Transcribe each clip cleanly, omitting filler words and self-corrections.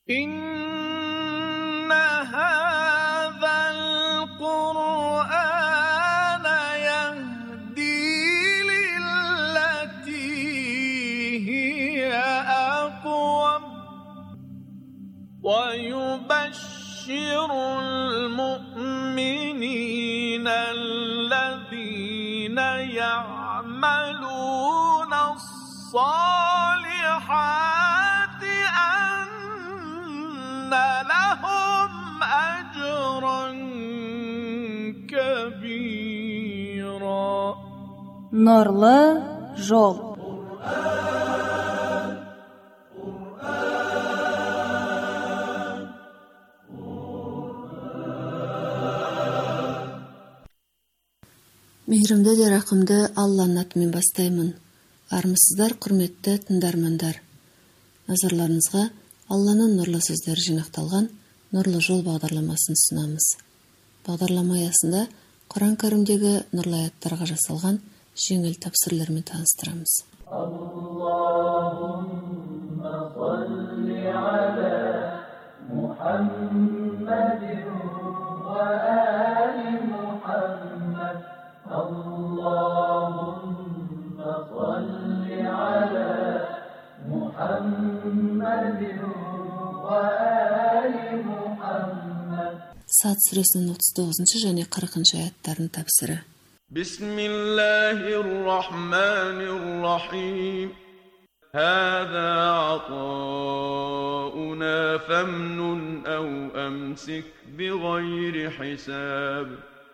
إن هذا القرآن يهدي للتي هي أقوم ويبشر المؤمنين الذين يعملون الصالحات أن لهم أجرا كبيرا. Нурлы жол. Мейірімді де рақымды Алланың атымен бастаймын. Армысыздар, құрметті тыңдармандар. Назарларыңызға Алланың нұрлы сөздері жинақталған Нұрлы жол бағдарламасын ұсынамыз. Бағдарлама аясында Құран кәрімдегі нұрлы аяттарға жасалған жеңіл тәпсірлермен таныстырамыз. Аллахумма салли аля Мухаммадин ва али Мухаммад. Аллахумма салли аля Мухаммадин ва али Мухаммад. Сад сүресінің 39 және 40 аяттарының тәпсірі. Бисмиллахир-рахманир-рахим. هذا عطاؤنا فامنن أو أمسك بغير حساب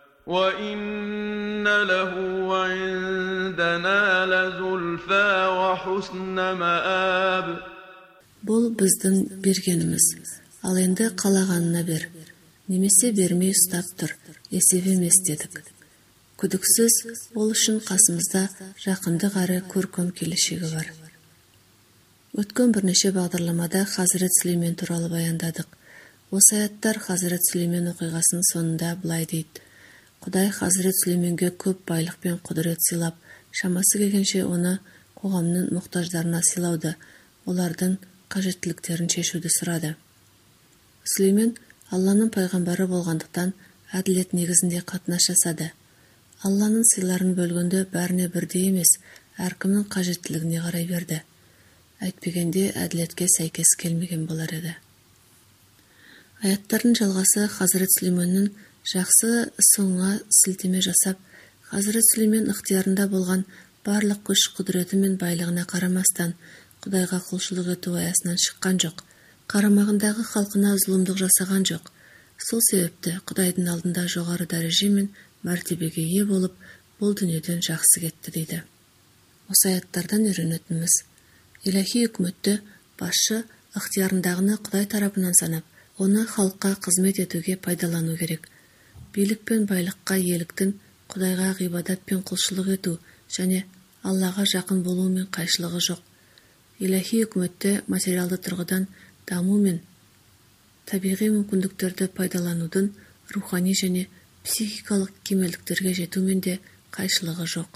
وإن له عندنا لزلفى وحسن مآب. Бұл біздің бергеніміз, ал енді қалағанына бер. Немесе бермей ұстап тұр, есеп емес дедік. Күдіксіз ол үшін қасымызда жақындық әрі көркем келешегі бар. Өткен бірнеше бағдарламада Хазірет Сүлеймен туралы баяндадық. Осы аяттар Хазірет Сүлеймен оқиғасының соңында былай дейді. Құдай Хазірет Сүлейменге көп байлық пен құдірет сыйлап, шамасы келгенше оны қоғамның мұқтаждарына сыйлауды, олардың қажеттіліктерін шешуді сұрады. Сүлеймен Алланың пайғамбары болғандықтан әділет негізінде қатынас жасады. Алланың сыйларын бөлгенде бәріне бірдей емес, әркімнің қажеттілігіне қарай берді. Әйтпегенде әділетке сәйкес келмеген болар еді. Аяттардың жалғасы Хазірет Сүлейменнің жақсы соңына сілтеме жасап, Хазірет Сүлеймен ықтиярында болған барлық күш құдіреті мен байлығына қарамастан Құдайға құлшылық ету аясынан шыққан жоқ. Қарамағындағы халқына зұлымдық жасаған жоқ. Сол себепті Құдайдың алдында жоғары дәреже мен мәртебеге ие болып, бұл дүниеден жақсы кетті дейді. Осы аяттардан үйренетініміз: илахи үкіметті басшы ықтиярындағыны Құдай тарапынан санап, оны халыққа қызмет етуге пайдалану керек. Билік пен байлыққа иеліктің Құдайға ғибадат пен құлшылық ету және Аллаға жақын болуымен қайшылығы жоқ. Илахи үкіметті материалды тұрғыдан даму мен табиғи мүмкіндіктерді пайдаланудың рухани және психикалық кемелдіктерге жетумен де қайшылығы жоқ.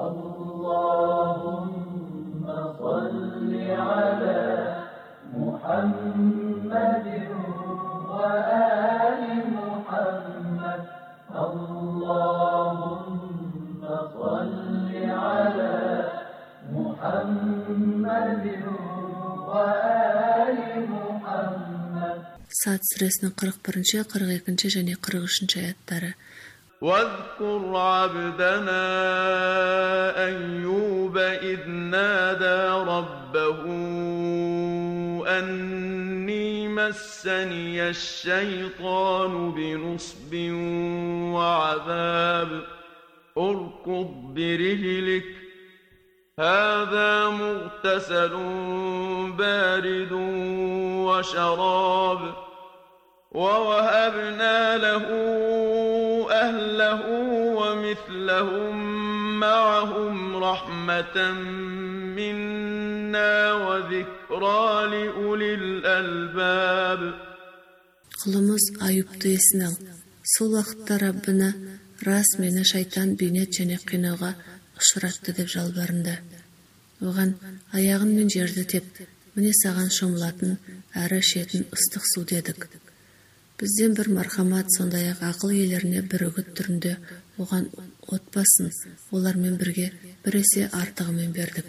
Аллахумма салли аля Мухаммадин ва али Мухаммад. Аллахумма салли аля Мухаммадин ва али Мухаммад. Сад сүресінің 41, 42 және 43 аяттары. واذكر عبدنا أيوب إذ نادى ربه أني مسني الشيطان بنصب وعذاب اركض برجلك هذا مغتسل بارد وشراب ووهبنا له أهله ومثلهم معهم رحمة منا وذكرى لأولي الألباب. Құлымыз Айыпты есіне ал. Сол уақытта Раббына: рас мені шайтан бейнет және қинауға ұшыратты деп жалбарынды. Оған: аяғын мен жерді теп, міне саған шомылатын әрі ішетін ыстық су дедік. Бізден бір мархамат, сондай-ақ ақыл иелеріне бір үгіт түрінде оған отбасын олармен бірге біресе артығымен бердік.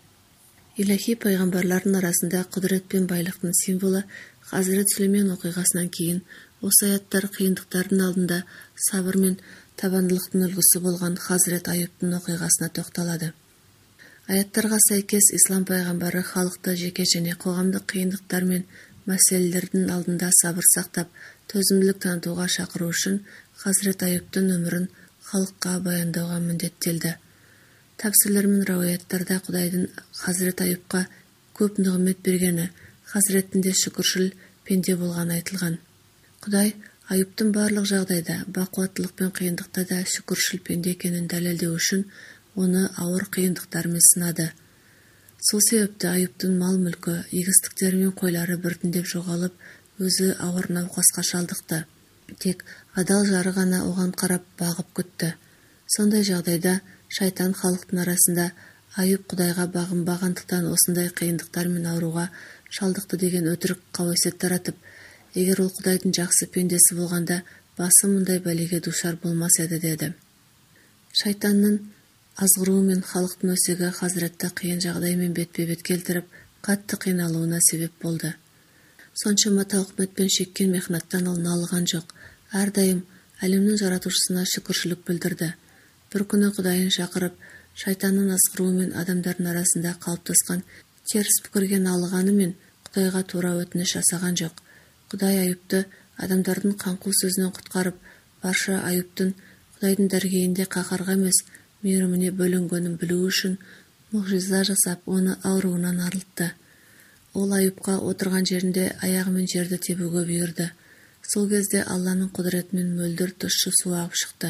Илахи пайғамбарлардың арасында құдірет пен байлықтың символы Хазірет Сүлеймен оқиғасынан кейін осы аяттар қиындықтардың алдында сабыр мен табандылықтың үлгісі болған Хазірет Аюптың оқиғасына тоқталады. Аяттарға сәйкес ислам пайғамбары халықты жеке және қоғамдық қиындықтар мен мәселелердің алдында сабыр сақтап, төзімділік танытуға шақыру үшін Хазірет Аюптың өмірін халыққа баяндауға міндеттелді. Тәпсірлер мен рауаяттарда Құдайдың Хазірет Аюпқа көп нығмет бергені, Хазіреттінде шүкіршіл пенде болғаны айтылған. Құдай Аюптың барлық жағдайда, бақуаттылық пен қиындықта да шүкіршіл пенде екенін дәлелдеу үшін оны ауыр қиындықтармен сынады. Сол себепті Аюптың мал-мүлкі, егістіктері мен қойлары біртіндеп жоғалып, өзі ауыр науқасқа шалдықты. Тек адал жары ғана оған қарап бағып күтті. Сондай жағдайда шайтан халықтың арасында Аюп Құдайға бағынбағандықтан осындай қиындықтар мен ауруға шалдықты деген өтірік қауесет таратып, егер ол Құдайдың жақсы пендесі болғанда басы мұндай бәлеге душар болмас еді деді. Шайтанның азғыруы мен халықтың өсегі Хазіретті қиын жағдаймен бетпе-бет келтіріп, қатты қиналуына себеп болды. Соншама тауқыметпен шеккен мехнаттан ол налыған жоқ. Әрдайым әлемнің жаратушысына шүкіршілік білдірді. Бір күні Құдайын шақырып, шайтанның азғыруы мен адамдардың арасында қалыптасқан теріс пікірге налығаны мен Құдайға тура өтініш жасаған жоқ. Құдай Аюпты адамдардың қаңқу сөзінен құтқарып, барша Аюптың Құдайдың дәргейінде қаһарға емес, мейіріміне бөлінгенін білу үшін мұғжиза жасап, оны ауруынан арылтты. Ол Аюпқа отырған жерінде аяғымен жерді тебуге бұйырды. Сол кезде Алланың құдіретімен мөлдір тұщы су ағып шықты.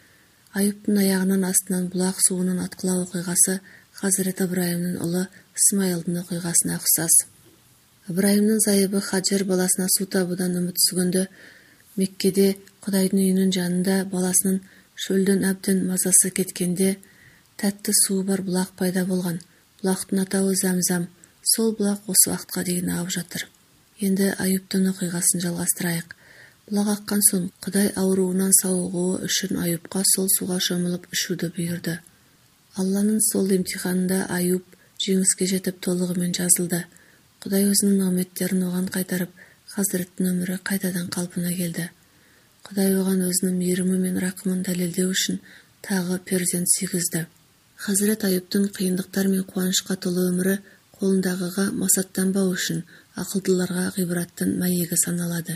Аюптың аяғынан астынан бұлақ суының атқылау оқиғасы Хазірет Ибраимның ұлы Исмайылдың оқиғасына ұқсас. Ибраимның зайыбы Хаджар баласына су табудан үміт үзгенде, Меккеде Құдайдың үйінің жанында баласының шөлден әбден мазасы кеткенде, тәтті суы бар бұлақ пайда болған. Бұлақтың атауы Зәмзәм. Сол бұлақ осы уақытқа дейін ағып жатыр. Енді Аюптың оқиғасын жалғастырайық. Бұлақ аққан соң Құдай ауруынан сауығуы үшін Аюпқа сол суға шомылып ішуді бұйырды. Алланың сол емтиханында Аюп жеңіске жетіп толығымен жазылды. Құдай өзінің нығметтерін оған қайтарып, Хазіреттің өмірі қайтадан қалпына келді. Құдай оған өзінің мейірімі мен рақымын дәлелдеу үшін тағы перзент сүйгізді. Хазірет Аюптың қиындықтар мен қуанышқа толы өмірі қолындағыға масаттанбау үшін ақылдыларға ғибраттың мәйегі саналады.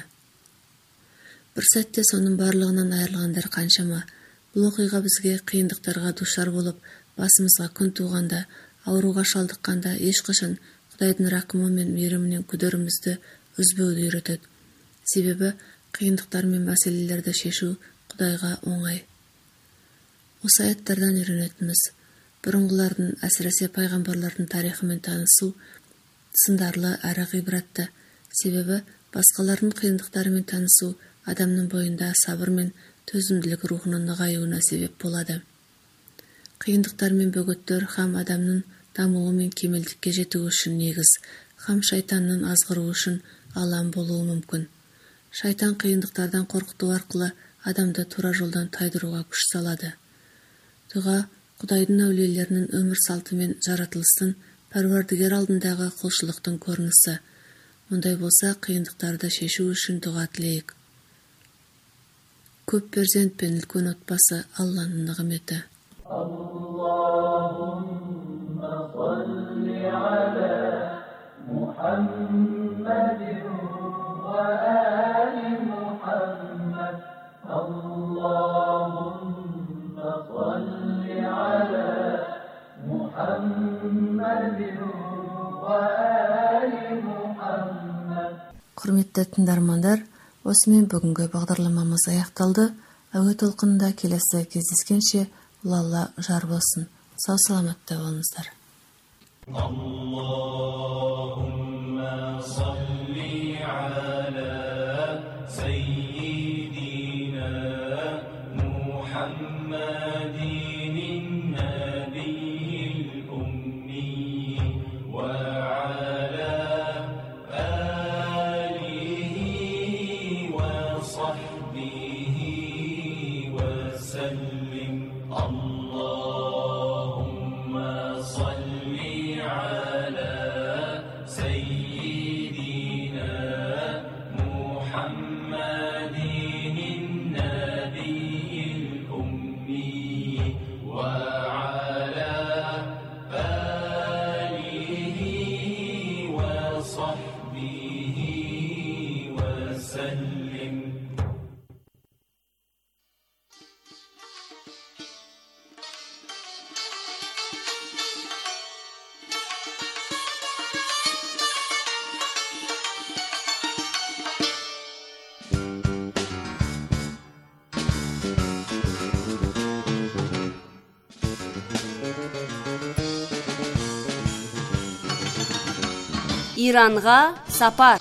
Бір сәтте соның барлығынан айырылғандар қаншама. Бұл оқиға бізге қиындықтарға душар болып, басымызға күн туғанда, ауруға шалдыққанда ешқашан Құдайдың рақымы мен мейірімінен күдерімізді үзбеуді үйретеді. Себебі қиындықтар мен мәселелерді шешу Құдайға оңай. Осы аяттардан үйренетініміз, бұрынғылардың, әсіресе пайғамбарлардың тарихымен танысу сындарлы әрі ғибратты. Себебі басқалардың қиындықтарымен танысу адамның бойында сабыр мен төзімділік рухының нығаюына себеп болады. Қиындықтар мен бөгеттер хам адамның дамуы мен кемелдікке жетуі үшін негіз, хам шайтанның азғыруы үшін алам болуы мүмкін. Шайтан қиындықтардан қорқыту арқылы адамды тура жолдан тайдыруға күш салады. Дұға Құдайдың әулиелерінің өмір салты мен жаратылыстың Пәрвардігер алдындағы құлшылықтың көрінісі. Мұндай болса, қиындықтарды шешу үшін дұға тілейік. Көп перзент пен үлкен отбасы Алланың нығметі. Аллахумма салли аля Мухаммадин ва али Мухаммад. Аллахумма салли аля Мухаммадин ва али Мухаммад. Құрметті тыңдармандар, осымен бүгінгі бағдарламамыз аяқталды. Әуе толқынында келесі кездескенше Алла жар болсын. Сау саламатта болыңыздар. Аллахумма салли аля саййидина Мухаммадин набiyil ummi wa ala Иранға сапар.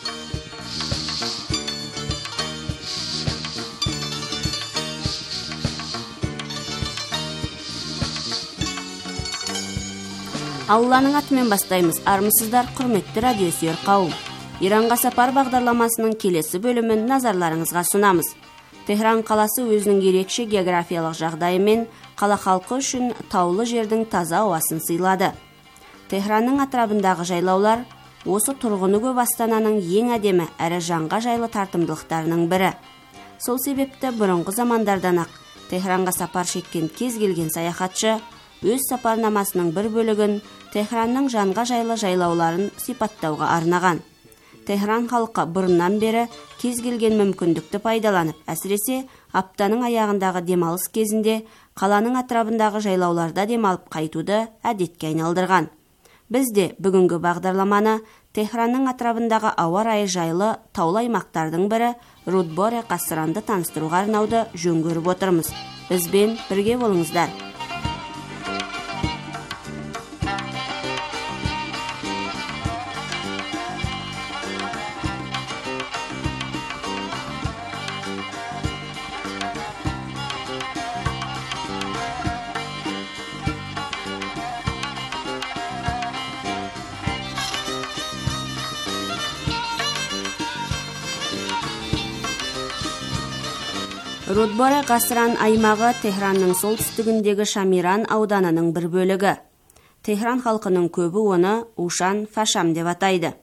Алланың атымен бастаймыз. Армысыздар, құрметті радиосүйер қауым. Иранға сапар бағдарламасының келесі бөлімін назарларыңызға сұнамыз. Техран қаласы өзінің ерекше географиялық жағдайымен қала халқы үшін таулы жердің таза ауасын сыйлады. Техранның атырабындағы жайлаулар осы тұрғыны көп астананың ең әдемі әрі жанға жайлы тартымдылықтарының бірі. Сол себепті бұрынғы замандардан ақ Техранға сапар шеккен кез келген саяхатшы өз сапарнамасының бір бөлігін Техранның жанға жайлы жайлауларын сипаттауға арнаған. Техран халқы бұрыннан бері кез келген мүмкіндікті пайдаланып, әсіресе аптаның аяғындағы демалыс кезінде қаланың атырабындағы жайлауларда демалып қайтуды әдетке айналдырған. Біз де бүгінгі бағдарламаны Техранның атырабындағы ауа райы жайлы таулы аймақтардың бірі Рудборе Қасыранды таныстыруға арнауды жөн көріп отырмыз. Бізбен бірге болыңыздар. Рудборе Қасыран аймағы Техранның солтүстігіндегі Шамиран ауданының бір бөлігі. Техран халқының көбі оны Ушан, Фашам деп атайды.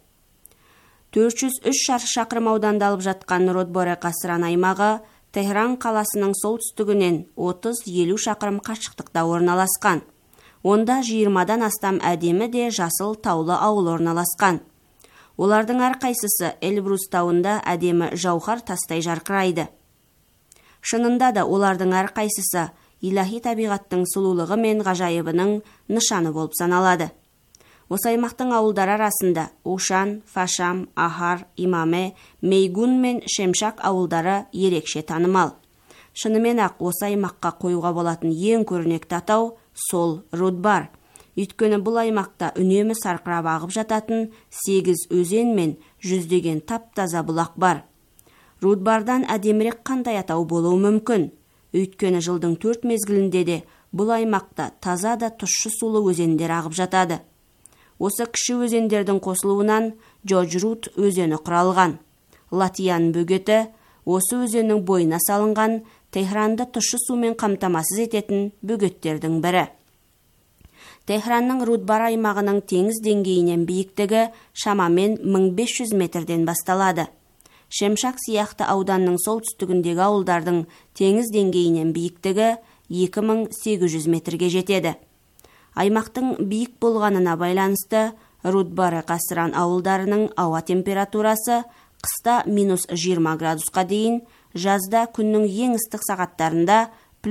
403 шаршы шақырым ауданда алып жатқан Рудборе Қасыран аймағы Техран қаласының солтүстігінен 30-50 шақырым қашықтықта орналасқан. Онда 20-дан астам әдемі де жасыл таулы ауыл орналасқан. Олардың әрқайсысы Эльбрус тауында әдемі жауһар тастай жарқырайды. Шынында да олардың әрқайсысы илахи табиғаттың сұлулығы мен ғажайыбының нышаны болып саналады. Осы аймақтың ауылдары арасында Ушан, Фашам, Ахар, Имаме, Мейгун мен Шемшак ауылдары ерекше танымал. Шынымен ақ осы аймаққа қоюға болатын ең көрнекті атау сол Рудбар. Өйткені бұл аймақта үнемі сарқырап ағып жататын 8 өзен мен жүздеген тап-таза бұлақ бар. Рудбардан әдемірек қандай атау болуы мүмкін. Өйткені жылдың 4 мезгілінде де бұл аймақта таза да тұщы сулы өзендер ағып жатады. Осы кіші өзендердің қосылуынан Джоджрут өзені құралған. Латиян бөгеті осы өзеннің бойына салынған Техранды тұщы сумен қамтамасыз ететін бөгеттердің бірі. Техранның Рудбар аймағының теңіз деңгейінен биіктігі шамамен 1500 метрден басталады. Шемшак сияқты ауданның солтүстігіндегі ауылдардың теңіз деңгейінен биіктігі 2800 метрге жетеді. Аймақтың биік болғанына байланысты Рудборе Қасыран ауылдарының ауа температурасы қыста -20 градусқа дейін, жазда күннің ең ыстық сағаттарында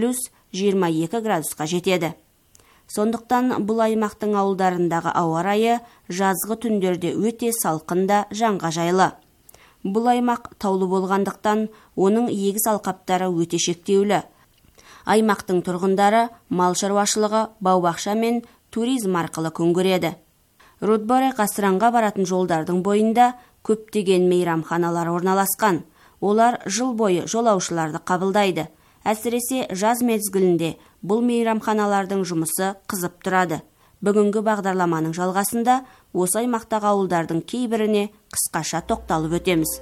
+22 градусқа жетеді. Сондықтан бұл аймақтың ауылдарындағы ауа райы жазғы түндерде өте салқында жанға жайлы. Бұл аймақ таулы болғандықтан, оның егіс алқаптары өте шектеулі. Аймақтың тұрғындары мал шаруашылығы, бау-бақша мен туризм арқылы күн көреді. Рудборе Қасыранға баратын жолдардың бойында көптеген мейрамханалар орналасқан. Олар жыл бойы жолаушыларды қабылдайды. Әсіресе жаз мезгілінде бұл мейрамханалардың жұмысы қызып тұрады. Бүгінгі бағдарламаның жалғасында осы аймақтағы ауылдардың кейбіріне қысқаша тоқталып өтеміз.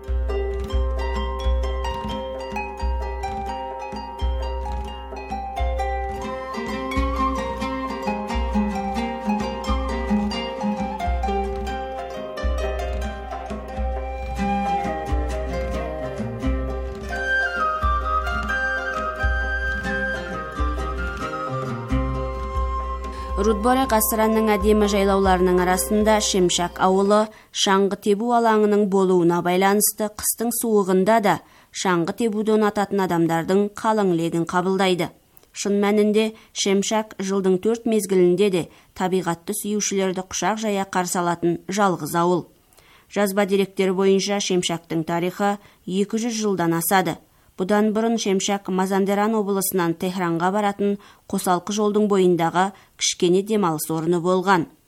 Рудборе Қасыранның әдемі жайлауларының арасында Шемшак ауылы шаңғы тебу алаңының болуына байланысты қыстың суығында да шаңғы тебуді ұнататын адамдардың қалың легін қабылдайды. Шын мәнінде Шемшак жылдың 4 мезгілінде де табиғатты сүйушілерді құшақ жая қарсы алатын жалғыз ауыл. Жазба деректері бойынша Шемшактың тарихы 200 жылдан асады. Бұдан бұрын Шемшак Мазандеран облысынан Техранға баратын қосалқы жолдың бойындағы кішкене демалыс орны болған.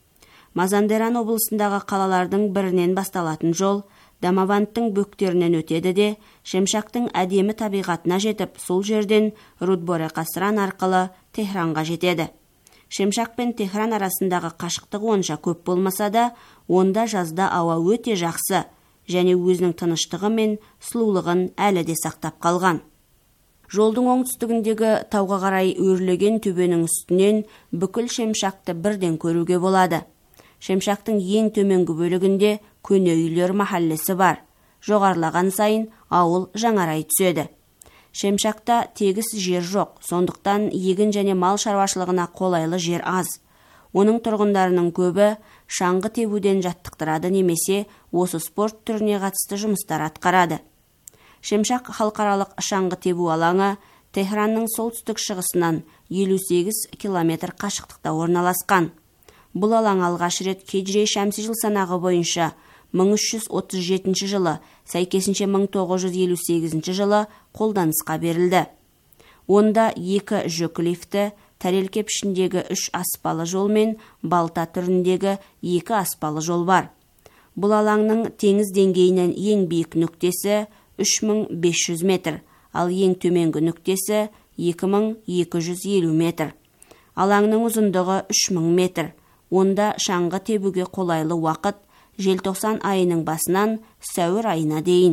Мазандеран облысындағы қалалардың бірінен басталатын жол Дамавандтың бөктерінен өтеді де, Шемшактың әдемі табиғатына жетіп, сол жерден Рудборе Қасыран арқылы Техранға жетеді. Шемшак пен Техран арасындағы қашықтығы онша көп болмаса да, онда жазда ауа өте жақсы және өзінің тыныштығы мен сұлулығын әлі де сақтап қалған. Жолдың оңтүстігіндегі тауға қарай өрлеген төбенің үстінен бүкіл Шемшакты бірден көруге болады. Шемшактың ең төменгі бөлігінде көне үйлер махаллесі бар. Жоғарылаған сайын ауыл жаңарай түседі. Шемшакта тегіс жер жоқ, сондықтан егін және мал шаруашылығына қолайлы жер аз. Оның тұрғындарының көбі шаңғы тебуден жаттықтырады немесе осы спорт түріне қатысты жұмыстар атқарады. Шемшак халықаралық шаңғы тебу алаңы Техранның солтүстік шығысынан 58 километр қашықтықта орналасқан. Бұл алаң алғаш рет Хиджри шәмси жыл санағы бойынша 1337 жылы, сәйкесінше 1958 жылы қолданысқа берілді. Онда 2 жүк лифті, тәрелке пішіндегі 3 аспалы жол мен балта түріндегі 2 аспалы жол бар. Бұл алаңның теңіз деңгейінен ең биік нүктесі 3500 метр, ал ең төменгі нүктесі 2250 метр. Алаңның ұзындығы 3000 метр. Онда шаңғы тебуге қолайлы уақыт желтоқсан айының басынан сәуір айына дейін.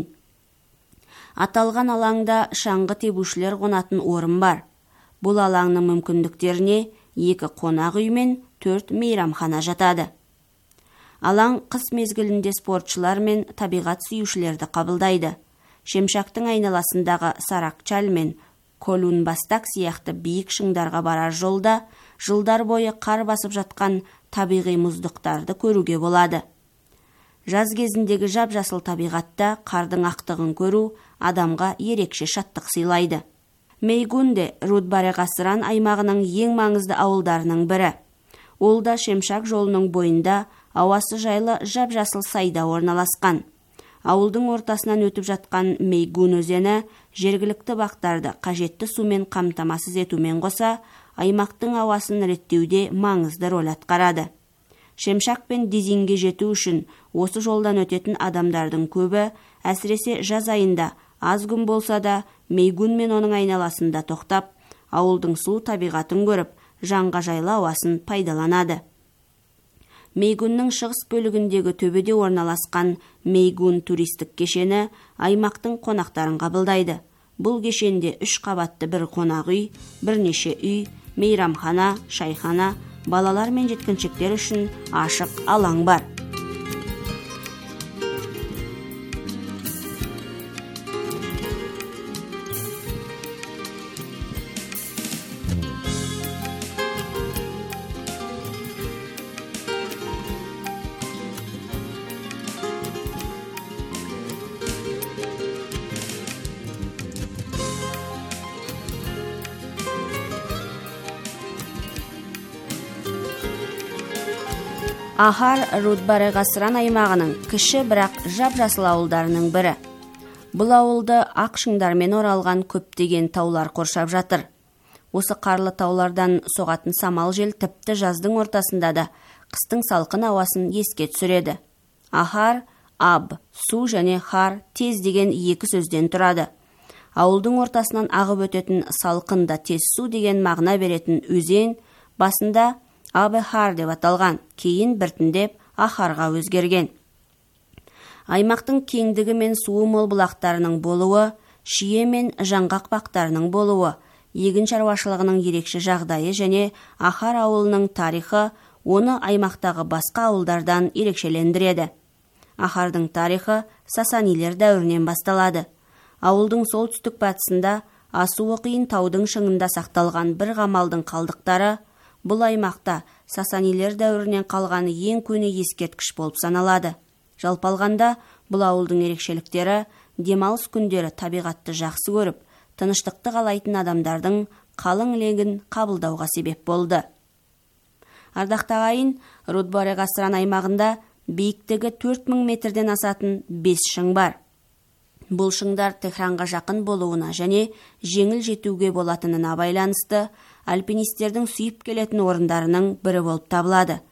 Аталған алаңда шаңғы тебушілер қонатын орын бар. Бұл алаңның мүмкіндіктеріне 2 қонақ үй мен 4 мейрамхана жатады. Алаң қыс мезгілінде спортшылар мен табиғат сүйушілерді қабылдайды. Шемшактың айналасындағы Саракчал мен Колунбастак сияқты биік шыңдарға барар жолда жылдар бойы қар басып жатқан табиғи мұздықтарды көруге болады. Жаз кезіндегі жап-жасыл табиғатта қардың ақтығын көру адамға ерекше шаттық сыйлайды. Мейгунде Рудборе Қасыран аймағының ең маңызды ауылдарының бірі. Ол да Шемшак жолының бойында ауасы жайлы жап-жасыл сайда орналасқан. Ауылдың ортасынан өтіп жатқан Мейгун өзені жергілікті бақтарды қажетті сумен қамтамасыз етумен қоса, аймақтың ауасын реттеуде маңызды рөл атқарады. Шемшак пен Дизинге жету үшін осы жолдан өтетін адамдардың көбі, әсіресе жаз айында аз күн болса да, Мейгун мен оның айналасында тоқтап, ауылдың сұлу табиғатын көріп, жанға жайлы ауасын пайдаланады. Мейгунның шығыс бөлігіндегі төбеде орналасқан Мейгун туристік кешені аймақтың қонақтарын қабылдайды. Бұл кешенде 3 қабатты бір қонақ үй, бірнеше үй, мейрамхана, шайхана, балалар мен жеткіншектер үшін ашық алаң бар. Ахар Рудборе Қасыран аймағының кіші бірақ жап-жасыл ауылдарының бірі. Бұл ауылды ақ шыңдармен оралған көптеген таулар қоршап жатыр. Осы қарлы таулардан соғатын самал жел тіпті жаздың ортасында да қыстың салқын ауасын еске түсіреді. Ахар, аб, су және хар, тез деген 2 сөзден тұрады. Ауылдың ортасынан ағып өтетін салқында тез су деген мағына беретін өзен басында Абы-хар деп аталған, кейін біртіндеп Ахарға өзгерген. Аймақтың кеңдігі мен суы мол бұлақтарының болуы, шие мен жаңғақ бақтарының болуы, егін шаруашылығының ерекше жағдайы және Ахар ауылының тарихы оны аймақтағы басқа ауылдардан ерекшелендіреді. Ахардың тарихы Сасанилер дәуірінен басталады. Ауылдың солтүстік батысында асуы қиын таудың шыңында сақталған бір қамалдың қалдықтары бұл аймақта Сасанилер дәуірінен қалған ең көне ескерткіш болып саналады. Жалпы алғанда, бұл ауылдың ерекшеліктері демалыс күндері табиғатты жақсы көріп, тыныштықты қалайтын адамдардың қалың легін қабылдауға себеп болды. Ардақты ағайын, Рудборе Қасыран аймағында биіктігі 4000 метрден асатын 5 шың бар. Бұл шыңдар Техранға жақын болуына және жеңіл жетуге болатынына байланысты альпинистердің сүйіп келетін орындарының бірі болып табылады.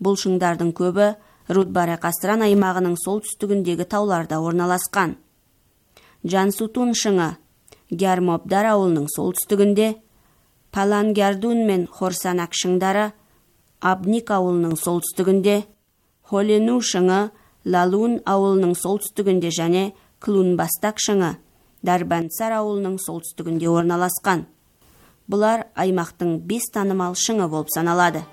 Бұл шыңдардың көбі Рудбаре-Кастран аймағының солтүстігіндегі тауларда орналасқан. Жансутун шыңы Гярмобдар ауылының солтүстігінде, Палангярдун мен Хорсанак шыңдары Абник ауылының солтүстігінде, Холену шыңы Лалун ауылының солтүстігінде және Клунбастак шыңы Дарбансар ауылының солтүстігінде орналасқан. Бұлар аймақтың 5 танымал шыңы болып саналады.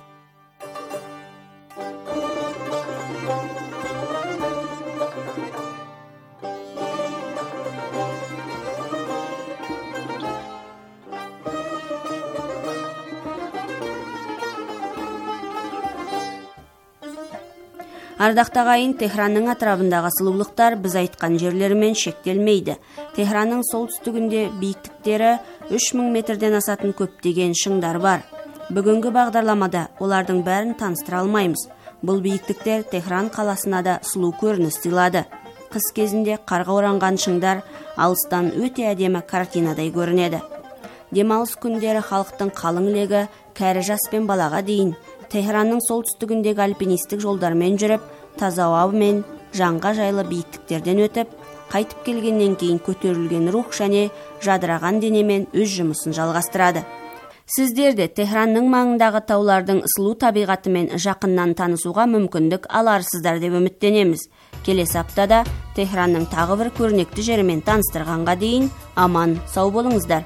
Ардақтағы ағайын, Техранның атырабындағы сұлулықтар біз айтқан жерлермен шектелмейді. Техранның солтүстігінде биіктіктері 3000 метрден асатын көптеген шыңдар бар. Бүгінгі бағдарламада олардың бәрін таныстыра алмаймыз. Бұл биіктіктер Техран қаласына да сұлу көрініс сыйлады. Қыс кезінде қарға оранған шыңдар алыстан өте әдемі картинадай көрінеді. Демалыс күндері халықтың қалың легі кәрі жас пен балаға дейін Техранның солтүстігіндегі альпинистік жолдармен жүріп, таза ауа мен жанға жайлы биіктіктерден өтіп, қайтып келгеннен кейін көтерілген рух және жадыраған денемен өз жұмысын жалғастырады. Сіздер де Техранның маңындағы таулардың сұлу табиғатымен жақыннан танысуға мүмкіндік аларсыздар деп үміттенеміз. Келесі аптада Техранның тағы бір көрнекті жерімен таныстырғанға дейін аман сау болыңыздар.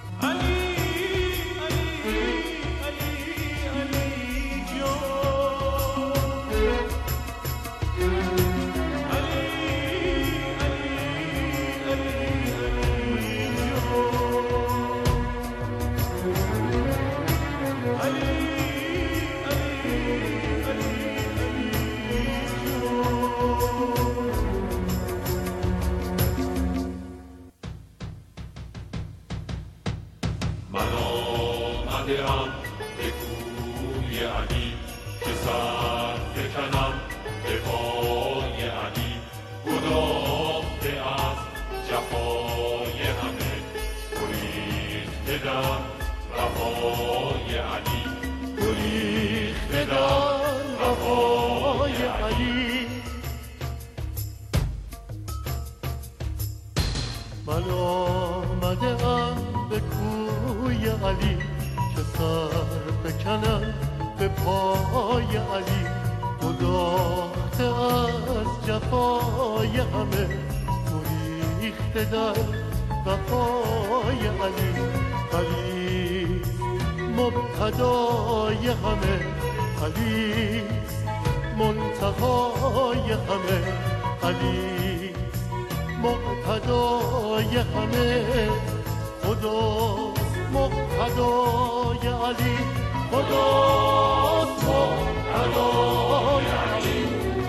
من آمده‌ام به کوی علی که سر بکنم به پای علی گداخته از جفای همه گریخته در وفای علی علی مبتدای همه علی منتهای همه علی مقتدای همه خداست مقتدای علی خداست مقتدای علی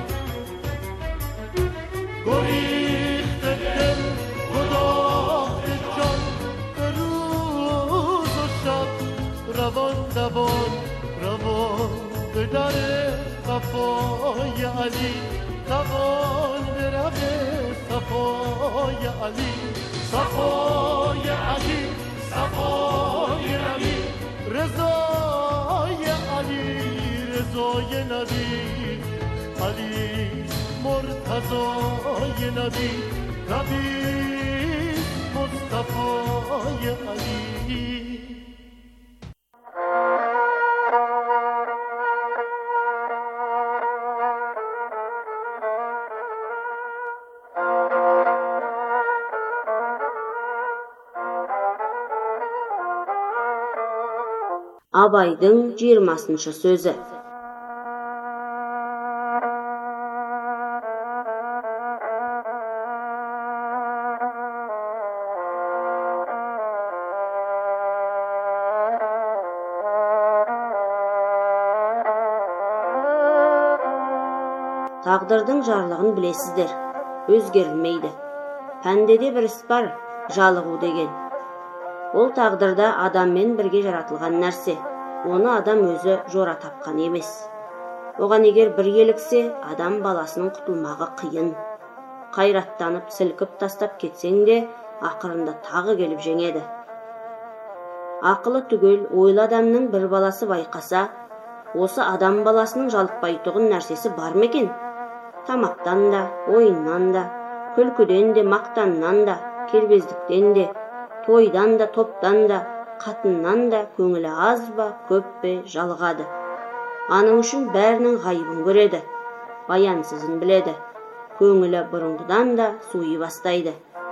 گریخته دل گداخته جان به روز و شب روان دوان روان به در وفای علی روان بروه صفای علی صفای علی صفای علی رضای علی رضای نبی علی مرتضای نبی نبی مصطفای علی Абайдың 20-шы сөзі. Тағдырдың жарлығын білесіздер, өзгерілмейді. Пәндеде бір іс бар, жалығу деген. Ол тағдырда адаммен бірге жаратылған нәрсе, оны адам өзі жора тапқан емес. Оған егер бір еліксе, адам баласының құтылмағы қиын. Қайраттанып, сілкіп тастап кетсең де, ақырында тағы келіп жеңеді. Ақылы түгел, ойлы адамның бір баласы байқаса, Осы адам баласының жалықпай тұғын нәрсесі бар ма екен? Тамақтан да, ойыннан да, күлкіден де, мақтаннан да, кербездіктен де, тойдан да, топтан да, қатыннан да көңілі аз ба, көп пе жалығады. Аның үшін бәрінің ғайыбын көреді, баянсызын біледі, көңілі бұрынғыдан да суи бастайды.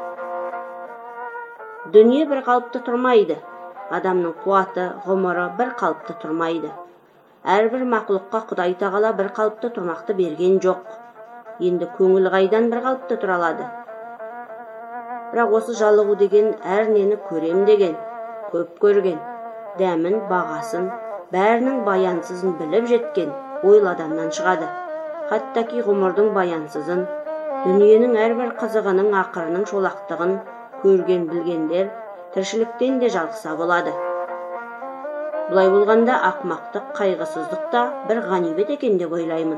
Дүние бір қалыпты тұрмайды, адамның қуаты, ғұмыры бір қалыпты тұрмайды. Әрбір мақұлыққа Құдай тағала бір қалыпты тұрмақты берген жоқ. Енді көңіл қайдан бір қалыпты тұра алады? Бірақ осы жалығу деген әрнені көрем деген, көп көрген, дәмін, бағасын, бәрінің баянсызын біліп жеткен ойлы адамнан шығады. Хаттаки ғұмырдың баянсызын, дүниенің әрбір қызығының ақырының шолақтығын көрген білгендер тіршіліктен де жалықса болады. Бұлай болғанда ақмақтық, қайғысыздық та бір ғанибет екен деп ойлаймын.